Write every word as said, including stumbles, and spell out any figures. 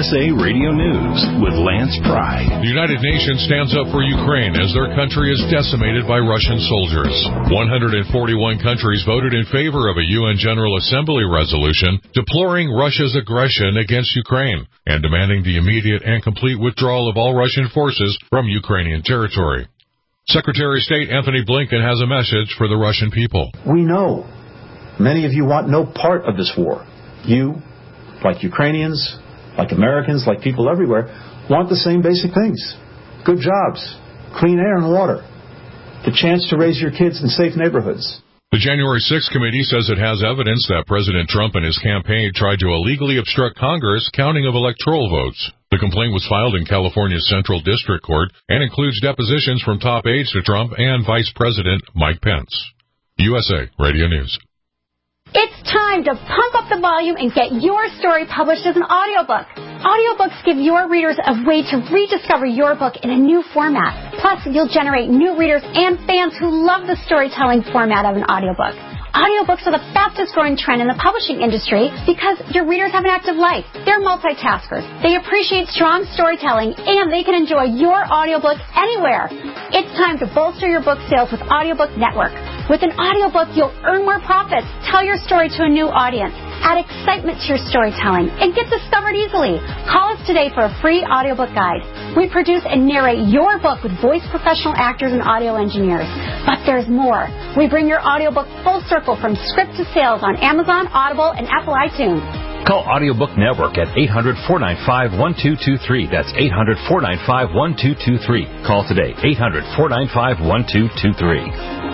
S A Radio News with Lance Pry. The United Nations stands up for Ukraine as their country is decimated by Russian soldiers. one hundred forty-one countries voted in favor of a U N General Assembly resolution deploring Russia's aggression against Ukraine and demanding the immediate and complete withdrawal of all Russian forces from Ukrainian territory. Secretary of State Anthony Blinken has a message for the Russian people. We know many of you want no part of this war. You, like Ukrainians, like Americans, like people everywhere, want the same basic things. Good jobs, clean air and water, the chance to raise your kids in safe neighborhoods. The January sixth committee says it has evidence that President Trump and his campaign tried to illegally obstruct Congress' counting of electoral votes. The complaint was filed in California's Central District Court and includes depositions from top aides to Trump and Vice President Mike Pence. U S A Radio News. It's time to pump up the volume and get your story published as an audiobook. Audiobooks give your readers a way to rediscover your book in a new format. Plus, you'll generate new readers and fans who love the storytelling format of an audiobook. Audiobooks are the fastest growing trend in the publishing industry because your readers have an active life. They're multitaskers. They appreciate strong storytelling, and they can enjoy your audiobook anywhere. It's time to bolster your book sales with Audiobook Network. With an audiobook, you'll earn more profits, tell your story to a new audience, add excitement to your storytelling, and get discovered easily. Call us today for a free audiobook guide. We produce and narrate your book with voice professional actors and audio engineers. But there's more. We bring your audiobook full circle from script to sales on Amazon, Audible, and Apple iTunes. Call Audiobook Network at eight hundred, four nine five, one two two three. That's eight hundred, four nine five, one two two three. Call today, eight hundred, four nine five, one two two three.